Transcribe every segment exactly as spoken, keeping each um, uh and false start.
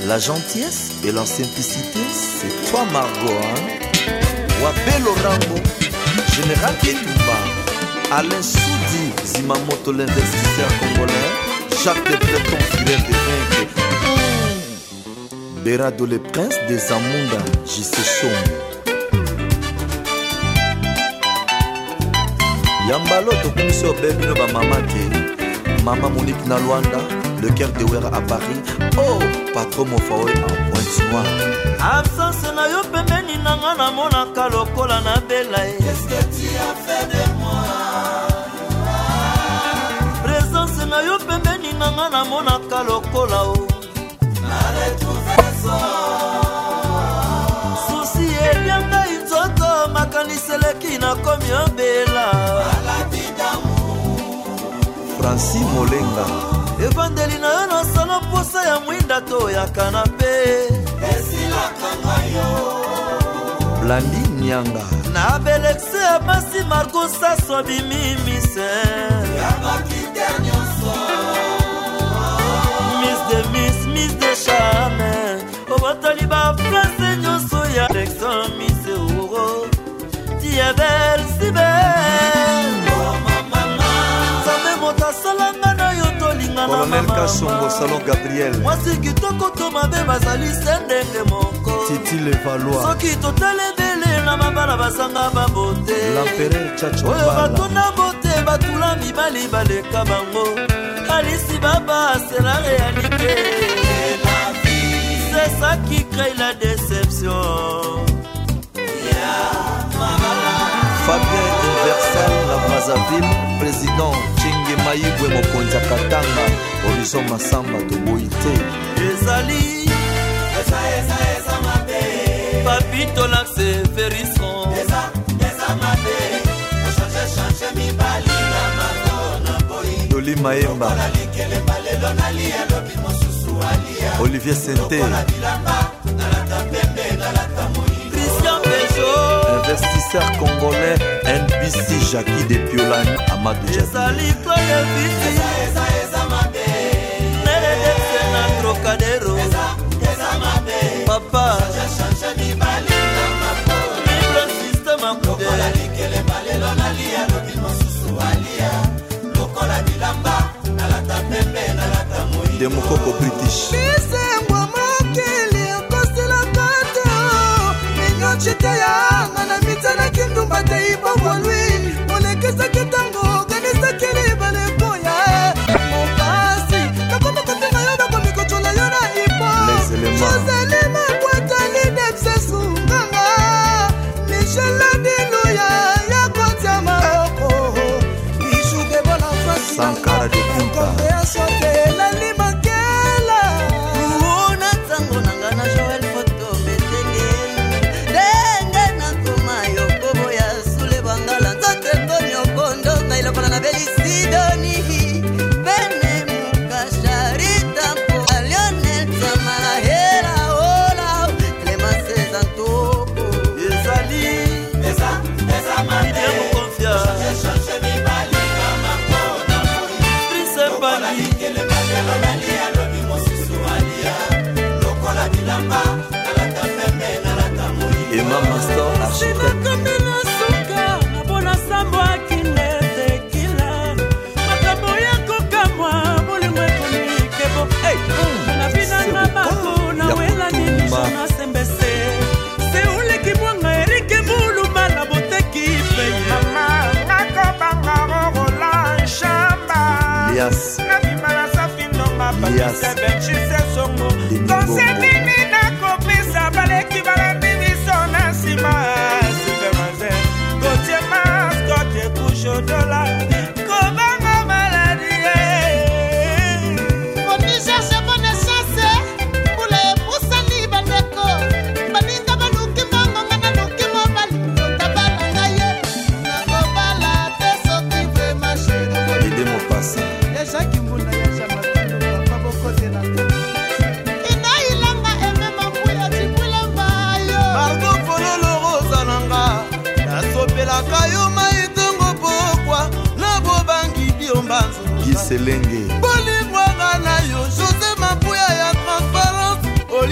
La gentillesse et la simplicité, c'est toi Margot, hein? Wabelo Rambo, Général Ketumba, Alain Soudi, Zimamoto l'investisseur congolais, Jacques de Breton, fidèle de Ringue, mmh. Berado le prince des Zamunda, J C Chom. Yambalo to komiso bebino ba mama ke, Mama Monique na Luanda, le cœur de Wera à Paris. Oh, patron Mofaoe en Pointe-Noire. Absence na yo pembeni nanga na monaka lokola na bela. Qu'est-ce que tu as fait de moi? Présence na yo pembeni nanga na monaka lokola o. Na retrouvé ça. Souci elianga inzoto makaniseleki na komi obela. Maladie d'amour. Francis Molenga. Evangeli na yo na salon posa ya mwinda to ya kanape. Esila kangayo. Blandi Nyanga. Na belexe ya basi Margot Sasso bimimise. Yaba kite nyonso. Miss de Miss, Miss de Charme. Obatali ba France nyonso ya Texan Miss Euro. Tia belle, si belle. Oh mama. Zame mota salanga na yo tolinga na mama. Colonel Kassongo, Salon Gabriel. Mwasi kitoko to mabe bazali sendenge moko. Titi Le Valois. Soki totale bele na mabala basanga babote. L'Empereur Tchacho Oyo Bala. batuna bote batula mibali baleka bango. Alice Baba c'est la réalité. C'est ça qui crée la déception. Fabien Universel, la Brazzaville, président Tchingue Maïbwe Mokonza Katanga, Horizon Massamba de Boïté. Ezali, Eza, eza, eza mabe. Papito l'accès Ferrisson. Eza, eza mabe. Changer, changer mi bali na Madonna boy. Doli Maemba. Ola likele balelo na lia lobi mosusu alia. Olivier Senté. Ola bilamba na la tapembe na la tamoyi. Christian Peugeot. Investisseur congolais N B C Jackie de Piolani Amadou Djabi. Ezali Claude Viti. Eza, eza, eza mabe. Nere de na Trocadero. Eza, eza mabe. Papa. Changer, changer mi bali na Madonna. Libre système à coude. Ola likele balelo na lia lobi mosusu alia. Lokola bilamba na la tapembe na la tamoyi. Demokoko British. Sankara de Punta. Emma Mastor, architecte. Yes. Yes. Giselenge Bolingwanga na yo José Mapuya ya transparence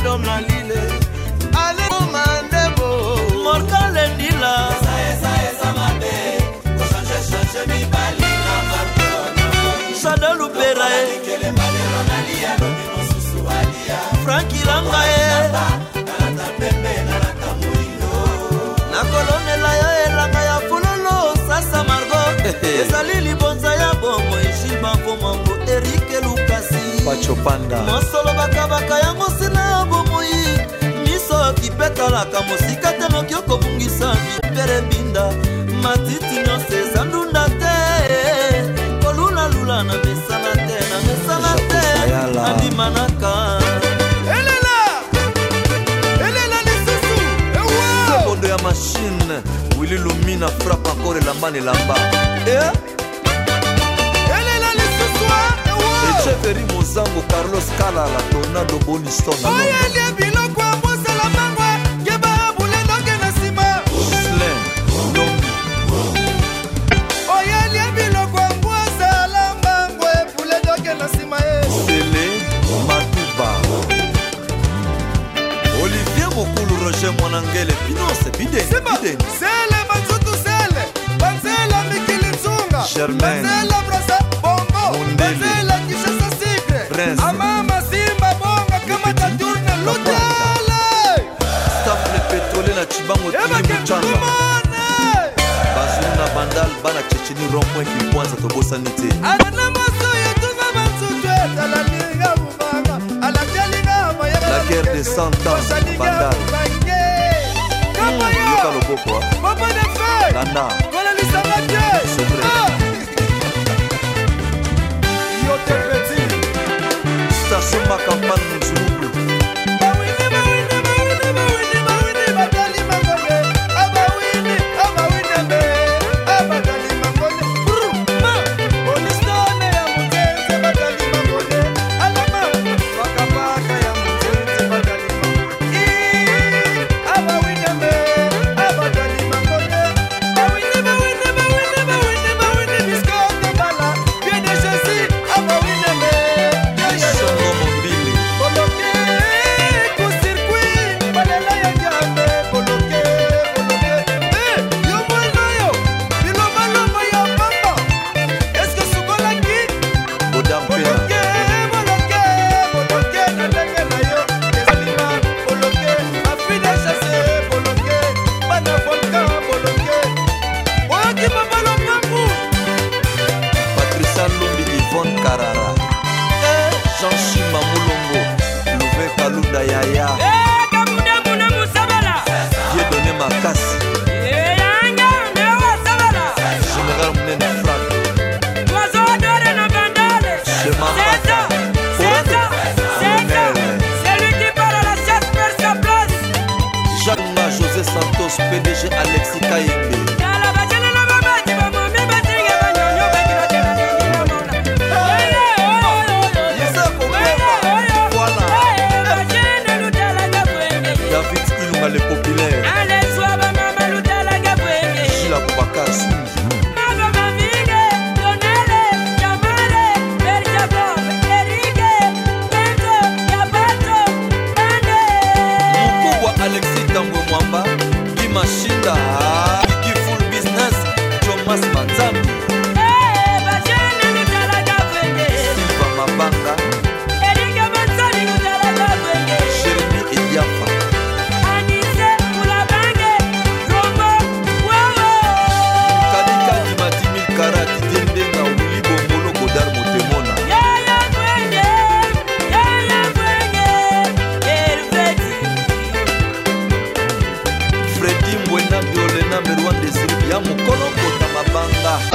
l'homme na lile ale mandebo Morgan Lendila eza eza eza mabe kochange change mibali na martona Shadow Lupera kele malero na lia lobi mosusu alia Frankie Langa nalata pembe nalata moindo na kolonela yo elanga ya fulolo sasa Margot ezali libonza ya bomo eshima pomambo Eric Lukasi Pacho Panda mosolo bakabaka yango sina ya bomoi miso kipetalaka mosika te noki okobungisa mipere binda matiti nyonso eza ndunda te kolulalula na mesana te na mesana te andimanaka elela elela lisusu ewa sekondo ya machine Willy Lumina frappe encore elamba nelamba eh elela lisusu ewa Echeferi Mozango Carlos Kalala Tornado Boniston oyeli biloko abosala mangwa yeba bulendo ke na sima Slen Lombi oyeli biloko abosala mangwa bulendo ke na sima Sele Matuba Olivier Mokulu Roger Mwanangele Pinose Biden Biden sele banzutu sele banzela mikili nzunga Germaine. banzela brasa bongo Mundele. banzela kishasa sigre Prince. amama simba bonga kama taturne lutele Staff le pétrolier na Chibango Tili ebake Muchanga kumone Bazulu na Bandal Bana Chechini Rompoint Kipwanza Tobosani te alana maso yetunga banzutu etalalinga bubanga alajalinga mayega La guerre des cent ans Bandal Yoka Loboko Papa de feu Nana Kola lisanga Dieu C'est vrai. Yo te petit Station Makampane Mzulubu Bawini bawini bawini bawini bawini Badali mangone Abawini abawini be Abadali mangone Brr ma Polistone ya muteze Badali mangone Alama Paka paka ya muteze Badali mangone Abawini be Abadali mangone Bawini bawini bawini bawini bawini Biskote bala Bien de Jésus Abawini be Songo Mobile Boloke, ku circuit, balela ya jambe, boloke, boloke. Eh, yo mwana yo, biloma loma ya pamba. Est-ce que sukola ki? Bodam Pena Boloke, boloke, boloke na ndenge na yo. Esalima, boloke, afide chasse, boloke, bana volcan, boloke. Oyoki mabalo mambu. Patricia Lombi Yvonne Karara eh Jean Chima Moulongo Louvé Kalouda Yaya eh kamuda muna musabala Dieudonné Makassi eh yanga newa sabala Général Mnene Franck Oiseau adoré na bandale Chemin C'est ça, c'est ça, c'est ça. Celui qui part à la chasse perd sa place. Jacques Ma José Santos P D G Alexis Kayembe Yala bajana na babati ba mami batinga banyonyo bakira tena nini na mona. Oye oye oye. Yesa Kokeba Voilà Bajana lutala gabwenge. David Ilunga le populaire Ale swaba mama lutala gabwenge. Gila Boubacar Soumi Mama mamige, Donale, Jamale, Berjacob, Erike, Bento, Yabato, Bande. Mukubwa Alexis Tango Mwamba Guy Mashinda Wiki Full Business Thomas Manzambi Eh, bajana lutala gabwenge. Silva Mabanga Erike Mansani lutala gabwenge. Jérémy Ediafa Anise Mulabange, Rombo, Wawo. Kadika Dimatimil Karati Dendenga Willy Bombolo Godar Motemona Yaya Kwenge, Yaya Kwenge, Erfeti. Freddy Mbwena Biolena Merwan Desiri ya Mokolo Kota Mabanga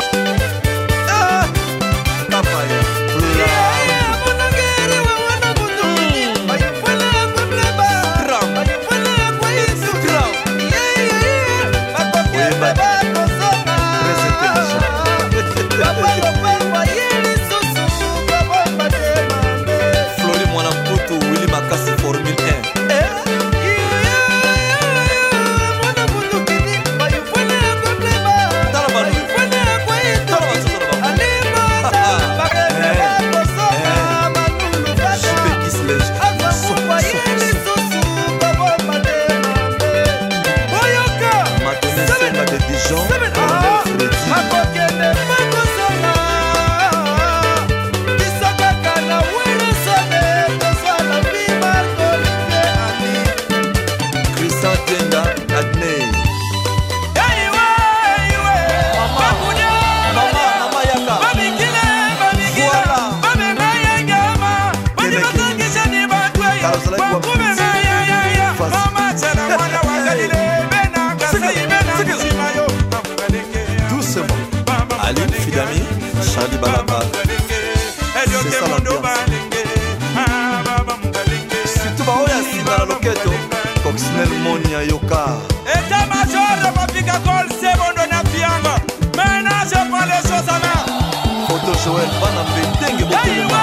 c'est bon. Aline Fidami, Charlie Balaka. C'est ça l'ambiance. Surtout Baoya Sina Loketo, Coccinelle Monia Yoka. Eta major de Mapika Col, c'est bon de Napianga. Maintenant je prends les choses à main. Photo Joël, Van Ambetengue, Botelema.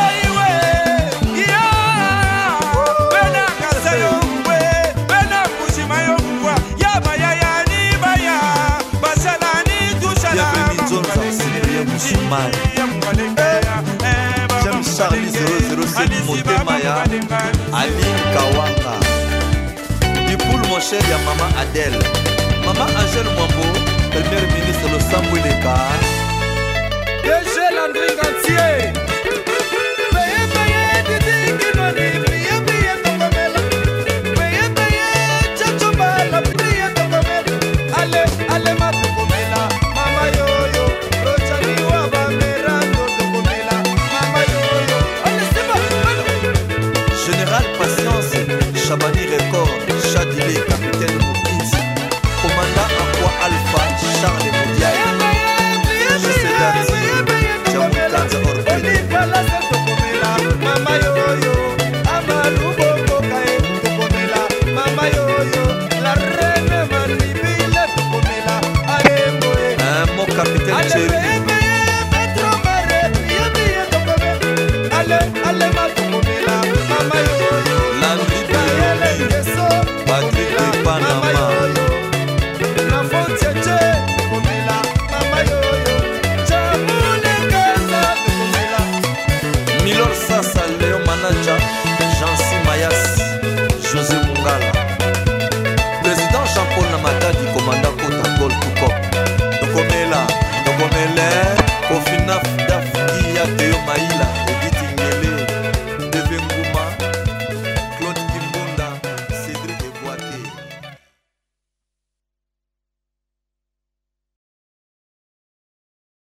J'aime Charlie zéro zéro sept Motemaya, Aline Kawanga. Du poule mon cher, y'a maman Adèle. Maman Angèle Mwambo, première ministre de Samuel Eka. D G Landry Gantier. Payé, payé, Didi Kinoni, payé, payé, Tokomela. Payé, payé, Tchachobala, payé, Tokomela. Allez, allez, ma Tokomela, Mama Yoyo. Général Patience, Chabani Record, Chadilé, capitaine Moukiti, commandant Aqua Alpha, Charles Moudiaï. Je sais date, Jamoutanza Orpédé. Mama Yoyo, Amalou Bokokae, Tokomela, Mama Yoyo, la reine Manibile, Tokomela, allez, mon capitaine Chéri.